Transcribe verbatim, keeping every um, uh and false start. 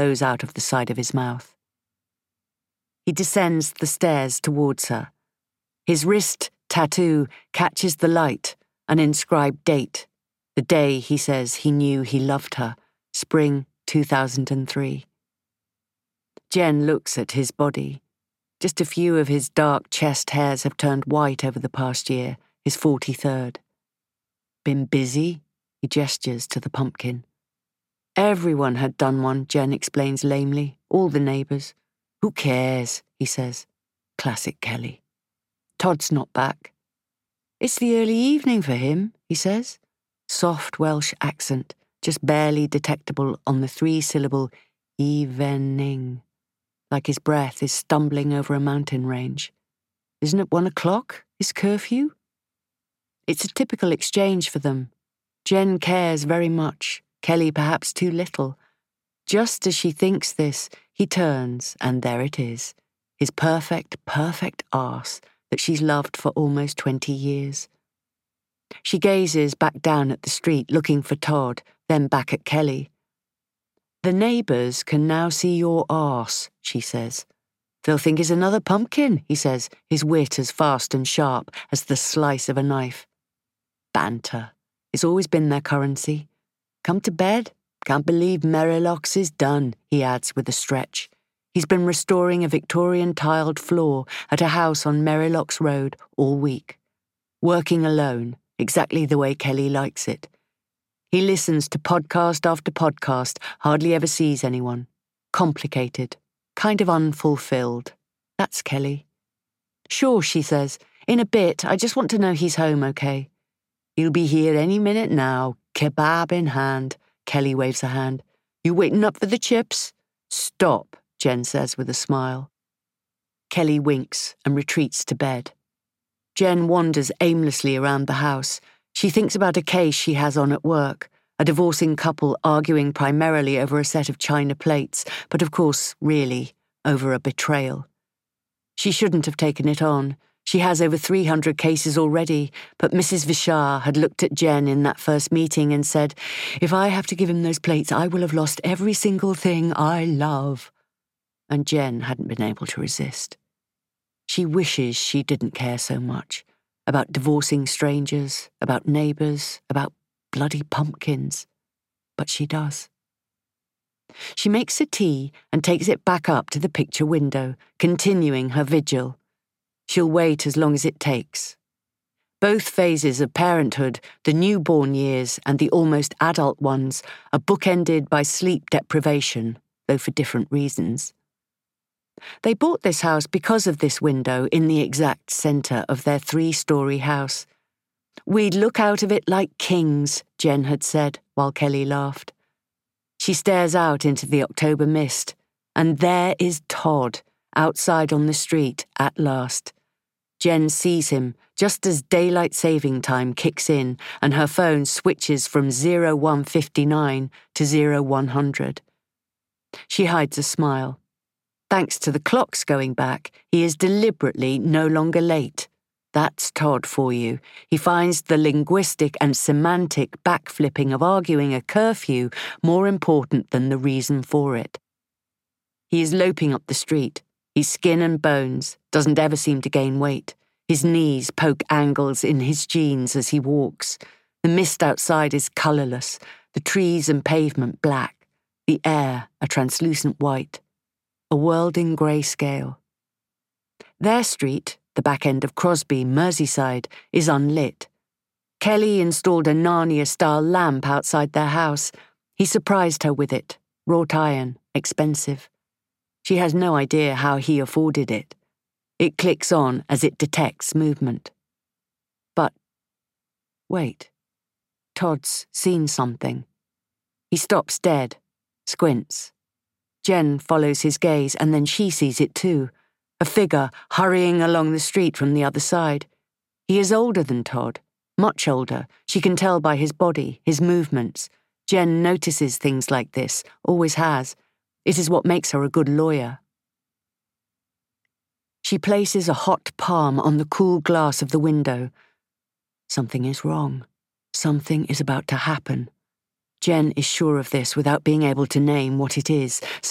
flows out of the side of his mouth. He descends the stairs towards her. His wrist tattoo catches the light, an inscribed date, the day, he says, he knew he loved her, spring two thousand three. Jen looks at his body. Just a few of his dark chest hairs have turned white over the past year, his forty-third. Been busy? He gestures to the pumpkin. Everyone had done one, Jen explains lamely, all the neighbours. Who cares, he says. Classic Kelly. Todd's not back. It's the early evening for him, he says. Soft Welsh accent, just barely detectable on the three-syllable evening, like his breath is stumbling over a mountain range. Isn't it one o'clock, his curfew? It's a typical exchange for them. Jen cares very much, Kelly perhaps too little. Just as she thinks this, he turns, and there it is, his perfect, perfect arse that she's loved for almost twenty years. She gazes back down at the street, looking for Todd, then back at Kelly. The neighbours can now see your arse, she says. They'll think it's another pumpkin, he says, his wit as fast and sharp as the slice of a knife. Banter. It's always been their currency. Come to bed? Can't believe Merrilocks is done, he adds with a stretch. He's been restoring a Victorian tiled floor at a house on Merrilocks Road all week. Working alone, exactly the way Kelly likes it. He listens to podcast after podcast, hardly ever sees anyone. Complicated, kind of unfulfilled. That's Kelly. Sure, she says. In a bit, I just want to know he's home okay. He'll be here any minute now, kebab in hand. Kelly waves a hand. You waiting up for the chips? Stop, Jen says with a smile. Kelly winks and retreats to bed. Jen wanders aimlessly around the house. She thinks about a case she has on at work, a divorcing couple arguing primarily over a set of china plates, but of course, really, over a betrayal. She shouldn't have taken it on. She has over three hundred cases already, but Missus Vishar had looked at Jen in that first meeting and said, if I have to give him those plates, I will have lost every single thing I love. And Jen hadn't been able to resist. She wishes she didn't care so much. About divorcing strangers, about neighbours, about bloody pumpkins. But she does. She makes her tea and takes it back up to the picture window, continuing her vigil. She'll wait as long as it takes. Both phases of parenthood, the newborn years and the almost adult ones, are bookended by sleep deprivation, though for different reasons. They bought this house because of this window in the exact centre of their three-storey house. We'd look out of it like kings, Jen had said, while Kelly laughed. She stares out into the October mist, and there is Todd, outside on the street, at last. Jen sees him just as daylight saving time kicks in and her phone switches from zero one fifty-nine to zero one hundred. She hides a smile. Thanks to the clocks going back, he is deliberately no longer late. That's Todd for you. He finds the linguistic and semantic backflipping of arguing a curfew more important than the reason for it. He is loping up the street. He's skin and bones, doesn't ever seem to gain weight. His knees poke angles in his jeans as he walks. The mist outside is colourless, the trees and pavement black, the air a translucent white. A world in greyscale. Their street, the back end of Crosby, Merseyside, is unlit. Kelly installed a Narnia-style lamp outside their house. He surprised her with it, wrought iron, expensive. She has no idea how he afforded it. It clicks on as it detects movement. But, wait, Todd's seen something. He stops dead, squints. Jen follows his gaze, and then she sees it too. A figure hurrying along the street from the other side. He is older than Todd, much older. She can tell by his body, his movements. Jen notices things like this, always has. It is what makes her a good lawyer. She places a hot palm on the cool glass of the window. Something is wrong. Something is about to happen. Jen is sure of this without being able to name what it is.